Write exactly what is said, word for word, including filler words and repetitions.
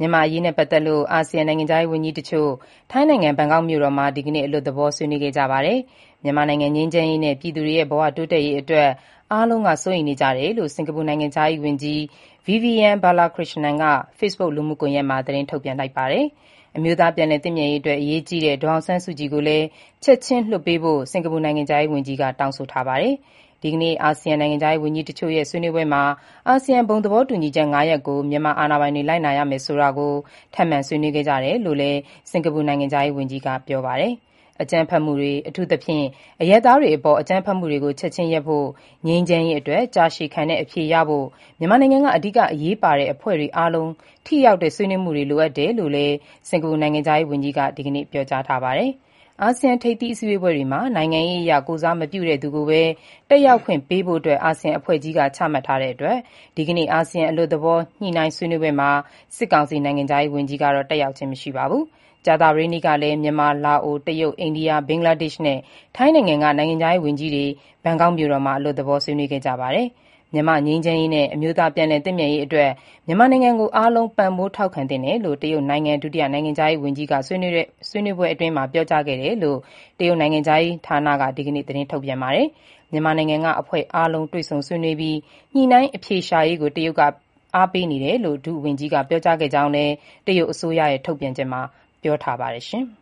မြန်မာအရေးနဲ့ပတ်သက်လို့အာဆီယံနိုင်ငံခြားရေးဝန်ကြီးတချို့ထိုင်းနိုင်ငံဘန်ကောက်မြို့တော်မှာဒီကနေ့အလွတ်သဘောဆွေးနွေးခဲ့ကြပါတယ်။မြန်မာနိုင်ငံငြိမ်းချမ်းရေးနဲ့ပြည်သူတွေရဲ့ဘဝတိုးတက်ရေးအတွက်အားလုံးကစိုးရိမ်နေကြတယ်လို့စင်ကာပူနိုင်ငံခြားရေးဝန်ကြီး Vivian Balakrishnan က Facebook လူမှုကွန်ရက်မှာသတင်းထုတ်ပြန်လိုက်ပါတယ်။အမျိုးသားပြန်လည်သင့်မြတ်ရေးအတွက်အရေးကြီးတဲ့ဒေါ်အောင်ဆန်းစုကြည်ကိုလည်းချက်ချင်းလွှတ်ပေးဖို့စင်ကာပူနိုင်ငံခြားရေးဝန်ကြီးကတောင်းဆိုထားပါတယ်။ဒီကနေ့အာဆီယံနိုင်ငံခြားရေးဝန်ကြီးတချို့ရဲ့ဆွေးနွေးပွဲမှာအာဆီယံဘုံသဘောတူညီချက် ၅ ရပ်ကိုမြန်မာအာဏာပိုင်တွေလိုက်နာရမယ်ဆိုတာကိုထပ်မံဆွေးနွေးခဲ့ကြတယ်လို့လည်းစင်ကာပူနိုင်ငံခြားရေးဝန်ကြီးကပြောပါတယ်။အကြမ်းဖက်မှုတွေအထူးသဖြင့်အရပ်သားတွေအပေါ်အကြမ်းဖက်မှုတွေကိုချက်ချင်းရပ်ဖို့ငြိမ်းချမ်းရေးအတွက်ကြာရှည်ခံတဲ့အဖြေရဖို့မြန်မာနိုင်ငံကအဓိကအရေးပါတဲ့အဖွဲ့တွေအားလုံးထိရောက်တဲ့ဆွေးနွေးမှုတွေလိုအပ်တယ်လို့လည်းစင်ကာပူနိုင်ငံခြားရေးဝန်ကြီးကဒီကနေ့ပြောကြားထားပါတယ်။အာဆီယံထိပ်သီးအစည်းအဝေးပွဲတွေမှာနိုင်ငံရေးအရကိုယ်စားမပြုတဲ့သူကိုပဲတက်ရောက်ခွင့်ပေးဖို့အာဆီယံအဖွဲ့ကြီးကချမှတ်ထားတဲ့အတွက်ဒီကနေ့အာဆီယံအလွတ်သဘောညှိနှိုင်းဆွေးနွေးပွဲမှာစစ်ကောင်စီနိုင်ငံခြားရေးဝန်ကြီးကတော့တက်ရောက်ခြင်းမရှိပါဘူး။ကြာသပတေးနေ့ကလည်းမြန်မာ၊လာအို၊တရုတ်၊အိန္ဒိယ၊ဘင်္ဂလားဒေ့ရှ်နဲ့ထိုင်းနိုင်ငံကနိုင်ငံခြားရေးဝန်ကြီးတွေဘန်ကောက်မြို့တော်မှာအလွတ်သဘောဆွေးနွေးခဲ့ကြပါတယ်။မြန်မာ့ငြိမ်းချမ်းရေးနဲ့အမျိုးသားပြန်လည်သင့်မြတ်ရေးအတွက်မြန်မာနိုင်ငံကိုအားလုံးပံ့ပိုးထောက်ခံသင့်တယ်လို့တရုတ်နိုင်ငံဒုတိယနိုင်ငံခြားရေးဝန်ကြီးကဆွေးနွေးတဲ့ဆွေးနွေးပွဲအတွင်းပြောကြားခဲ့တယ်လို့တရုတ်နိုင်ငံခြားရေးဌာနကဒီကနေ့သတင်းထုတ်ပြန်ပါတယ်။မြန်မာနိုင်ငံကအဖွဲ့အားလုံးတွေ့ဆုံဆွေးနွေးပြီးညှိနှိုင်းအဖြေရှာရေးကိုတရုတ်ကအားပေးနေတယ်လို့ဒုဝန်ကြီးကပြောကြားခဲ့ကြောင်းလည်းတရုတ်အစိုးရရဲ့ထုတ်ပြန်ချက်မှာပြောထားပါတယ်။